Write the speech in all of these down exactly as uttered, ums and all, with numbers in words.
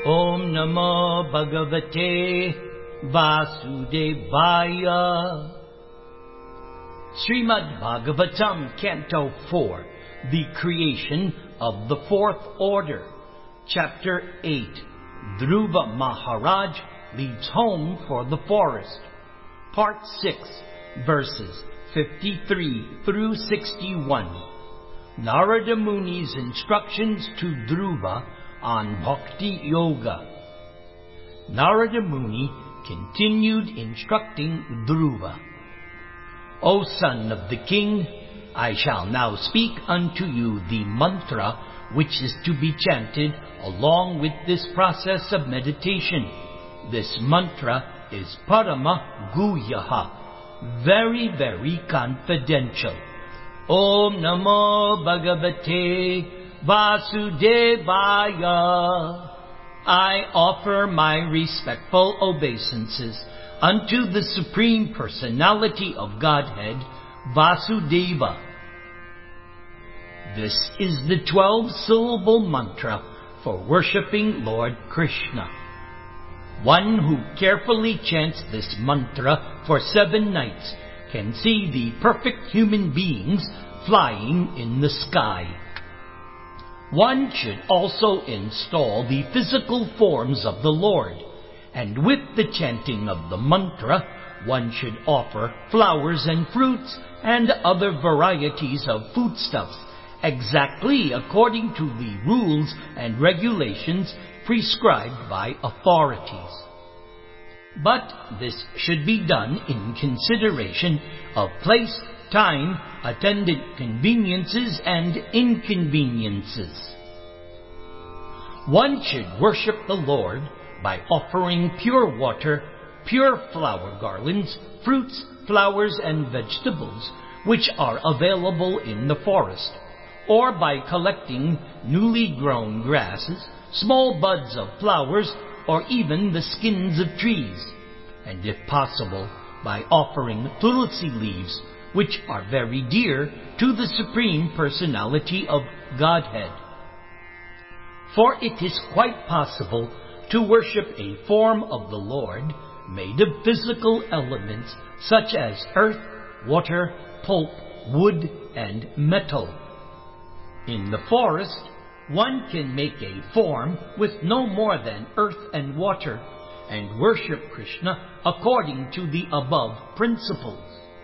Om Namo Bhagavate Vasudevaya. Srimad Bhagavatam, Canto four, The Creation of the Fourth Order, Chapter eight, Dhruva Maharaj Leaves Home for the Forest, Part six, Verses fifty-three through sixty-one. Narada Muni's instructions to Dhruva on Bhakti Yoga. Narada Muni continued instructing Dhruva. O son of the king, I shall now speak unto you the mantra which is to be chanted along with this process of meditation. This mantra is Parama Guhyaha, very, very confidential. Om Namo Bhagavate Vasudevaya. I offer my respectful obeisances unto the Supreme Personality of Godhead, Vasudeva. This is the twelve-syllable mantra for worshipping Lord Krishna. One who carefully chants this mantra for seven nights can see the perfect human beings flying in the sky. One should also install the physical forms of the Lord, and with the chanting of the mantra, one should offer flowers and fruits and other varieties of foodstuffs, exactly according to the rules and regulations prescribed by authorities. But this should be done in consideration of place, time, attendant conveniences and inconveniences. One should worship the Lord by offering pure water, pure flower garlands, fruits, flowers and vegetables which are available in the forest, or by collecting newly grown grasses, small buds of flowers, or even the skins of trees, and if possible, by offering tulsi leaves, which are very dear to the Supreme Personality of Godhead. For it is quite possible to worship a form of the Lord made of physical elements such as earth, water, pulp, wood, and metal. In the forest, one can make a form with no more than earth and water, and worship Krishna according to the above principles.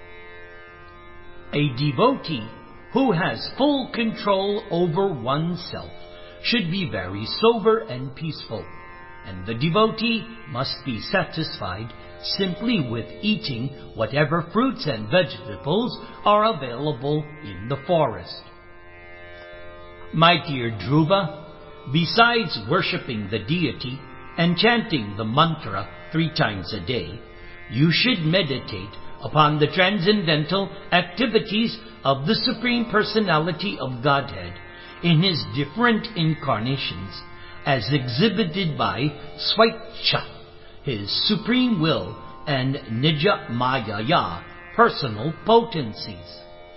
A devotee who has full control over oneself should be very sober and peaceful, and the devotee must be satisfied simply with eating whatever fruits and vegetables are available in the forest. My dear Dhruva, besides worshipping the deity and chanting the mantra three times a day, you should meditate upon the transcendental activities of the Supreme Personality of Godhead in His different incarnations, as exhibited by Swaichha, His supreme will, and Nija Mayaya, personal potencies.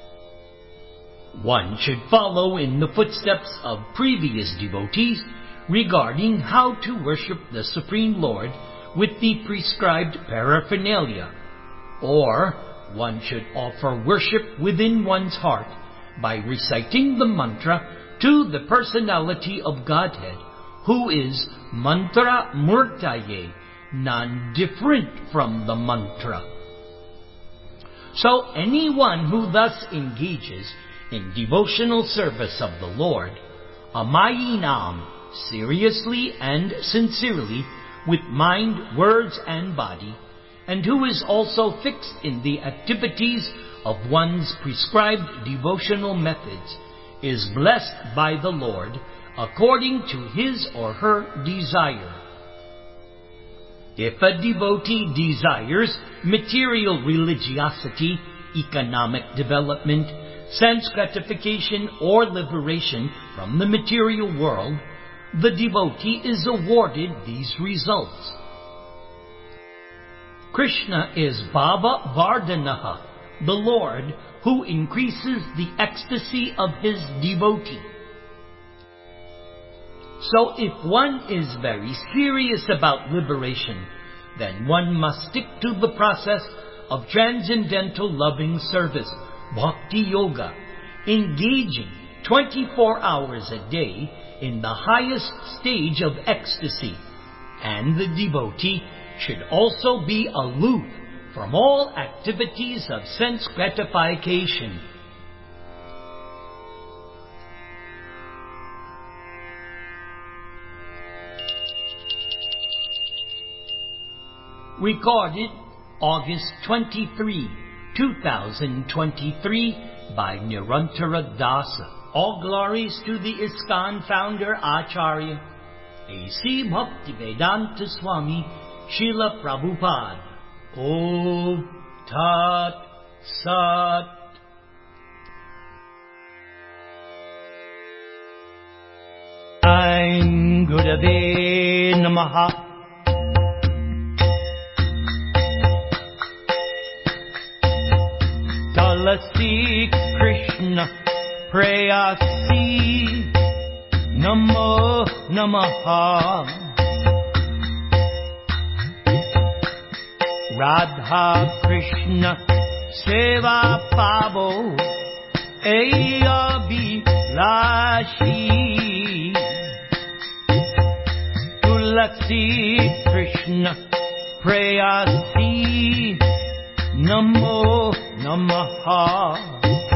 One should follow in the footsteps of previous devotees regarding how to worship the Supreme Lord with the prescribed paraphernalia, or one should offer worship within one's heart by reciting the mantra to the Personality of Godhead, who is Mantra Murtaye, non-different from the mantra. So anyone who thus engages in devotional service of the Lord, Amayinam, seriously and sincerely, with mind, words and body, and who is also fixed in the activities of one's prescribed devotional methods, is blessed by the Lord according to his or her desire. If a devotee desires material religiosity, economic development, sense gratification, or liberation from the material world, the devotee is awarded these results. Krishna is Bhava Vardhanaha, the Lord who increases the ecstasy of his devotee. So if one is very serious about liberation, then one must stick to the process of transcendental loving service, bhakti yoga, engaging twenty-four hours a day in the highest stage of ecstasy. And the devotee should also be aloof from all activities of sense gratification. Recorded August twenty-third, two thousand twenty-three by Nirantara Dasa. All glories to the ISKCON founder Acharya A C Bhaktivedanta Swami Srila Prabhupada. Om Tat Sat. Aim Gurave Namaha. Tulasi Krishna Prayasi Namo Namaha. Radha Krishna Seva Pavo Eyabi Lashi. Tulasi Krishna Prayasi Namo Namaha.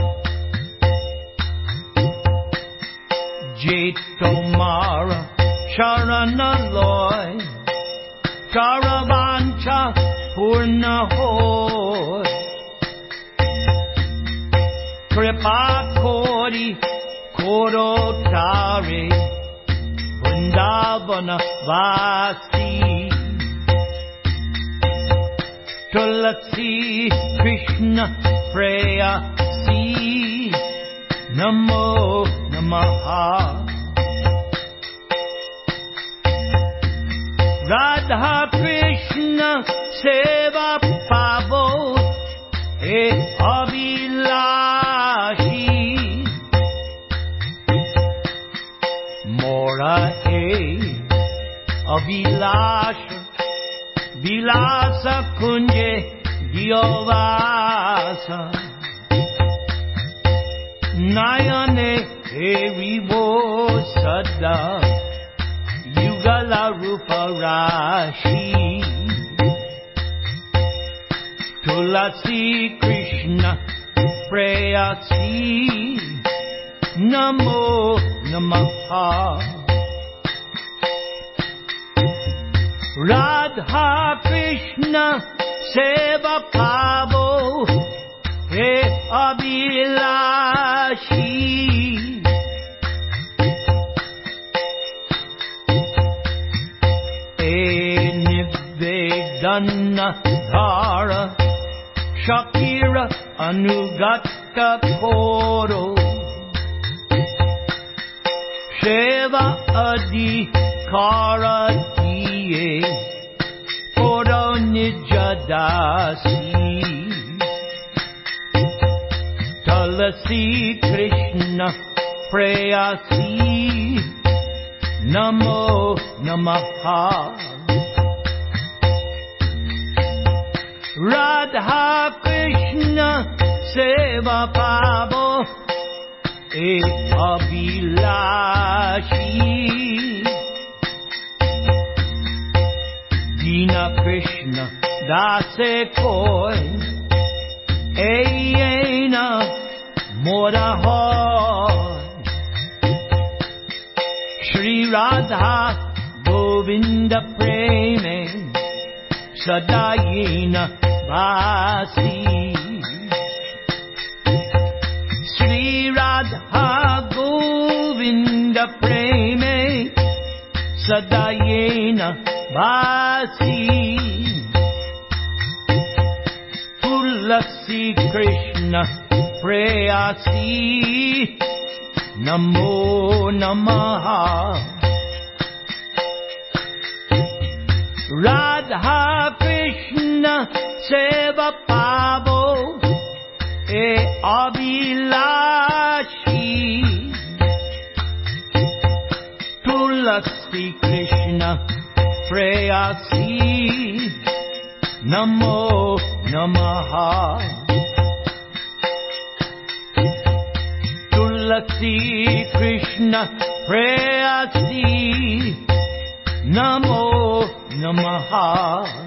Jetomara Charana Loy Charavancha Purna Hoy Kripa Kori Korotare Vrindavana Vasi. Tulasi Krishna Prayasi Namo Namaha. Radha Krishna Seva Pavo E Abhilashi. Mora E Abhilasha Vilasa Kunje Gyovasa. Nayane Evivo Sada Yugala Rupa Rashi. Tulasi Krishna Prayasi Namo Namaha. Radha Krishna Seva Pavo He Abhilashi. E Nivedana Dhara Shakira Anugata Koro Sheva Adi Kara Poro Nijadasi. Tulasi Krishna Prayasi Namo Namaha. Radha Krishna Seva Pavo E Abhilashi. Dina Krishna Dase Koi Eyena Moda Hoy. Shri Radha Govinda Preme Sadayena Vasi. Shri Radha Govinda Preme Sadayena Vasi. Tulasi Krishna Prayasi Namo Namaha. Radha Krishna Seva Pavo E Abhilashi. Tulasi Sri Krishna Prayasi Namo Namaha. Tulasi Krishna Prayasi Namo Namaha.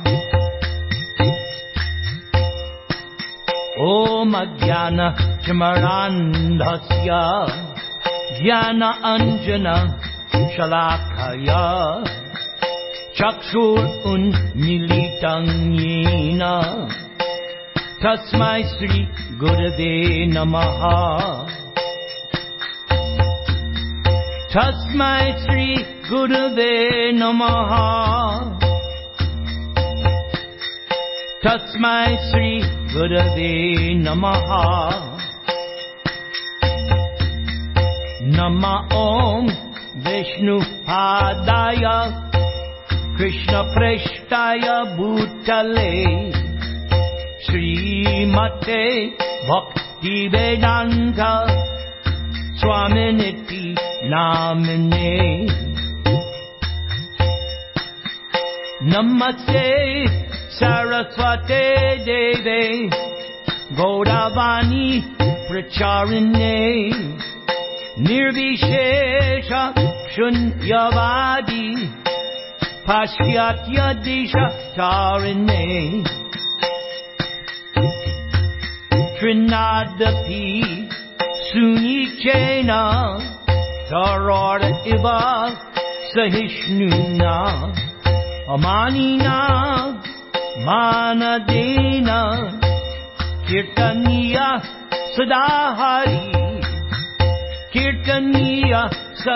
Om Jnana Chamarandhasya Jnana Anjana Shalakaya Chakshur Unmilitam Yena Tasmai Sri Gurave Namaha. Tasmai Sri Gurave Namaha. Tasmai Sri Gurave Namaha. Nama Om Vishnu Padaya Krishna Preshtaya Bhutale Sri Mate Bhakti Vedanta Swaminiti Namine. Namaste Saraswate Deve Gaudavani Pracharine Nirvishesha Shunyavadi Pashyatya Disha Tarine Trinadapi Sunichena Tarada Iva Sahishnuna Amanina Manadena Kirtaniya Sadahari Kirtaniya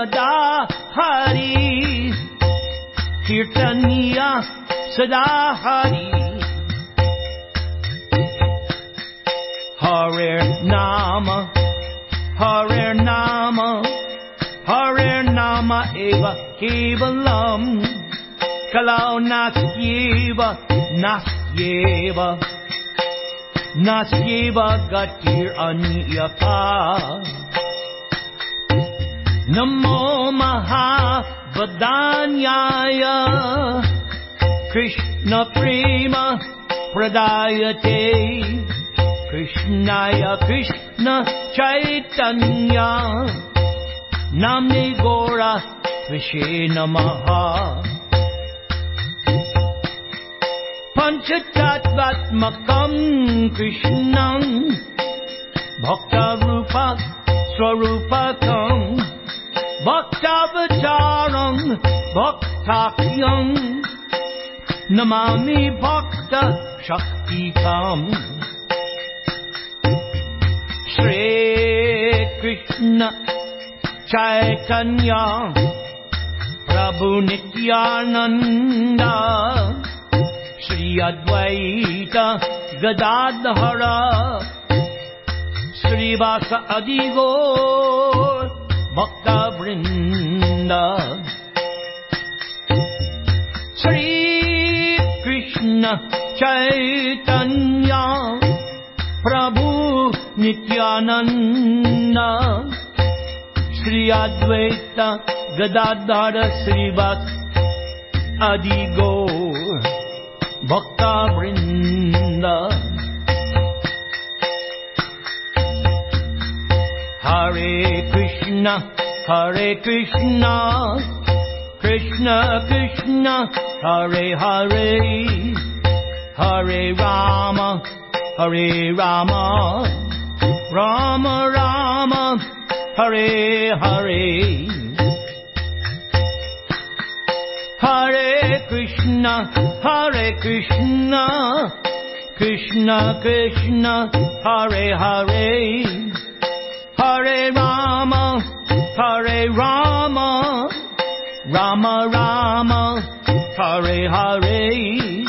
Sadahari Kirtaniya Sadahari. Hare Nama Hare Nama Hare Nama Eva Kevalam Kalau Nasyeva Nasyeva Nasyeva Gatir Anyapa. Namo Maha Vadanyaya Krishna Prema Pradayate Krishnaya Krishna Chaitanya Namne Gora Vishe Namaha. Panchatattvatmakam Krishnam Bhakta Rupa Swarupakam Bhaktavataram Bhaktakyam Namami Bhakta Shaktikam. Shri Krishna Chaitanya Prabhu Nityananda Shri Advaita Gadadhara Shri Vasa Adigo Bhakta Vrinda. Shri Krishna Chaitanya Prabhu Nityananda Shri Advaita Gadadhara Shri Vasa Adigo Bhakta Vrinda. Hare Krishna Hare Krishna Krishna Krishna Hare Hare Hare Rama Hare Rama Rama Rama Hare Hare. Hare Krishna Hare Krishna Krishna Krishna Hare Hare Hare Rama Hare Rama Rama Rama Hare Hare.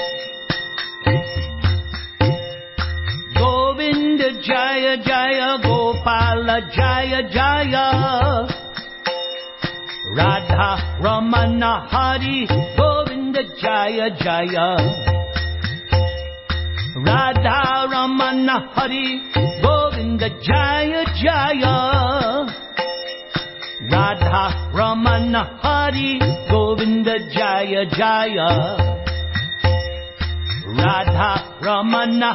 Govinda Jaya Jaya Gopala Jaya Jaya Radha Ramana Hari Govinda Jaya Jaya Radha Ramana Hari Govinda Jaya Jaya Radha Ramana Ramana Hari Govinda Jaya Jaya Radha Ramana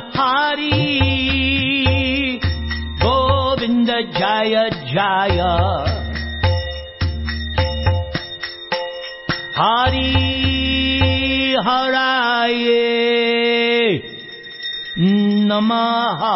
Hari Govinda Jaya Jaya Hari Haraye Namaha.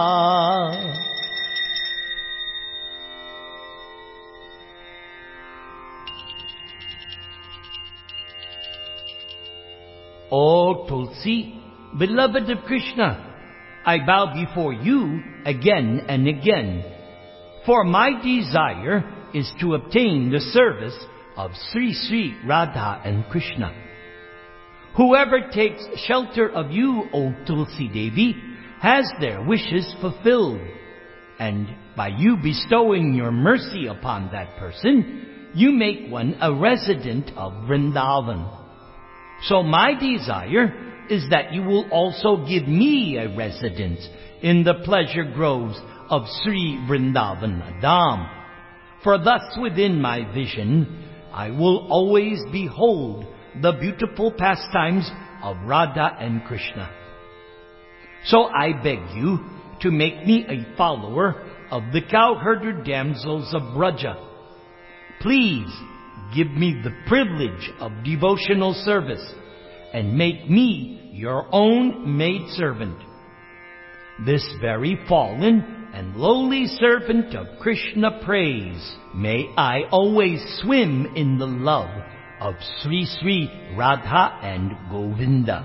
O Tulsi, beloved of Krishna, I bow before you again and again, for my desire is to obtain the service of Sri Sri Radha and Krishna. Whoever takes shelter of you, O Tulsi Devi, has their wishes fulfilled, and by you bestowing your mercy upon that person, you make one a resident of Vrindavan. So my desire is that you will also give me a residence in the pleasure groves of Sri Vrindavan Dham. For thus within my vision, I will always behold the beautiful pastimes of Radha and Krishna. So I beg you to make me a follower of the cowherder damsels of Braja. Please give me the privilege of devotional service and make me your own maidservant. This very fallen and lowly servant of Krishna prays, may I always swim in the love of Sri Sri Radha and Govinda.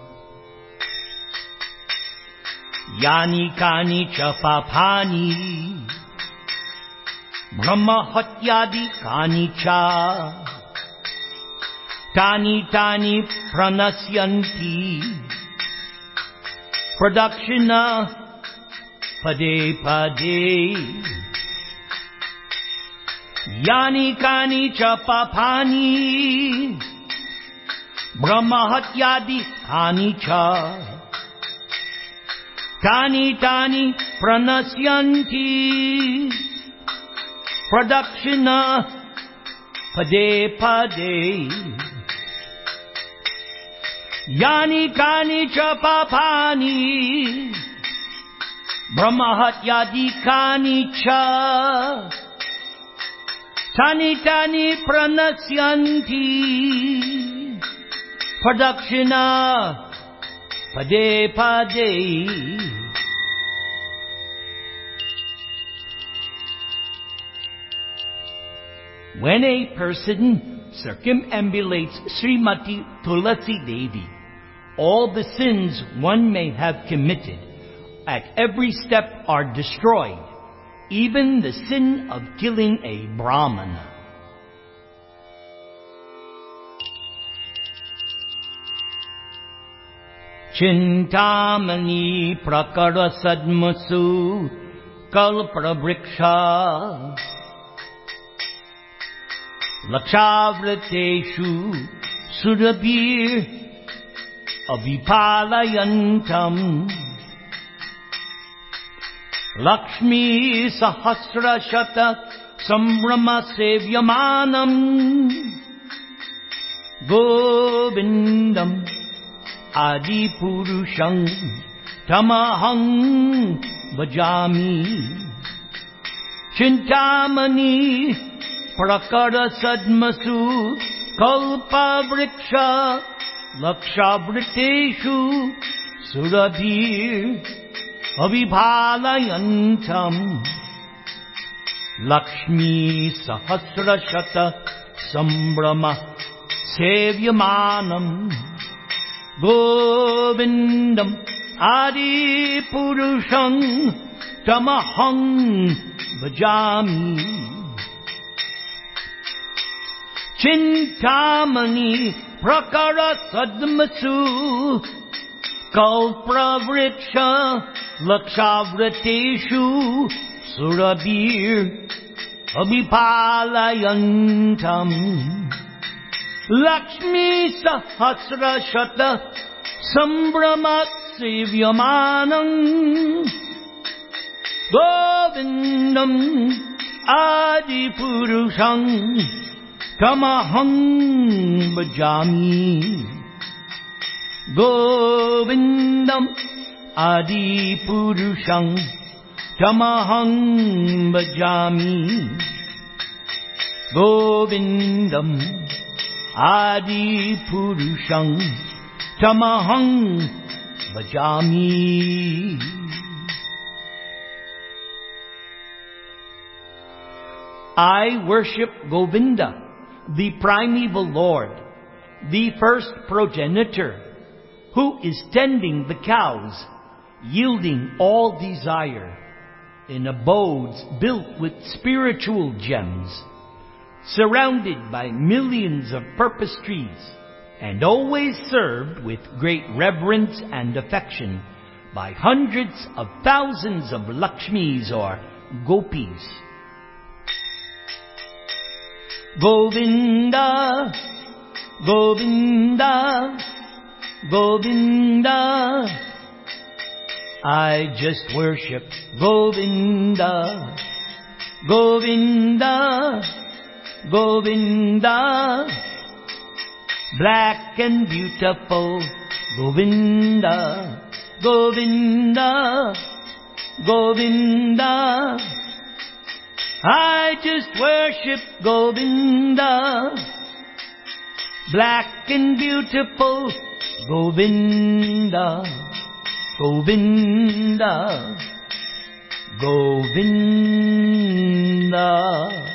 Yani kani cha papani Brahma hatyadi kani cha Tani tani pranasyanti Pradakshina pade pade Yani kani cha papani Brahma hatyadi kani cha Tani tani pranasyanti Pradakshina pade pade Yani kani cha papani Brahmahatyadi kani cha Tani tani pranasyanti Pradakshina pade pade. When a person circumambulates Srimati Tulasi Devi, all the sins one may have committed at every step are destroyed, even the sin of killing a Brahmana. Chintamani prakara sadmasu kalprabriksha Lakshavrateshu surabhir avipalayantam Lakshmi sahasra shata sambrama sevyamanam Govindam Adipurusham tamaham bhajami Chintamani prakara sadmasu kalpa vriksha lakshavriteshu surabhir avibhalayantam Lakshmi sahasra shata sambrama sevyamanam Govindam Adipurusham tamaham bhajami Chintamani prakara sadmasu kalpravriksha lakshavrateshu surabhir abhipalayantam Lakshmi sahasra shata sambrama sevyamanam Govindam Adipurusham Tamahang bhajami Govindam Adi Purusham Tamahang bhajami Govindam Adi Purusham Tamahang bhajami. I worship Govinda, the primeval Lord, the first progenitor, who is tending the cows, yielding all desire, in abodes built with spiritual gems, surrounded by millions of purpose trees, and always served with great reverence and affection by hundreds of thousands of Lakshmis or Gopis. Govinda, Govinda, Govinda, I just worship Govinda, Govinda, Govinda, black and beautiful Govinda, Govinda, Govinda, I just worship Govinda, black and beautiful Govinda, Govinda, Govinda.